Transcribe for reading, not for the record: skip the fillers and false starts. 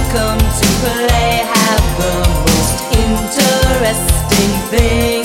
come to play. Have the most interesting thing.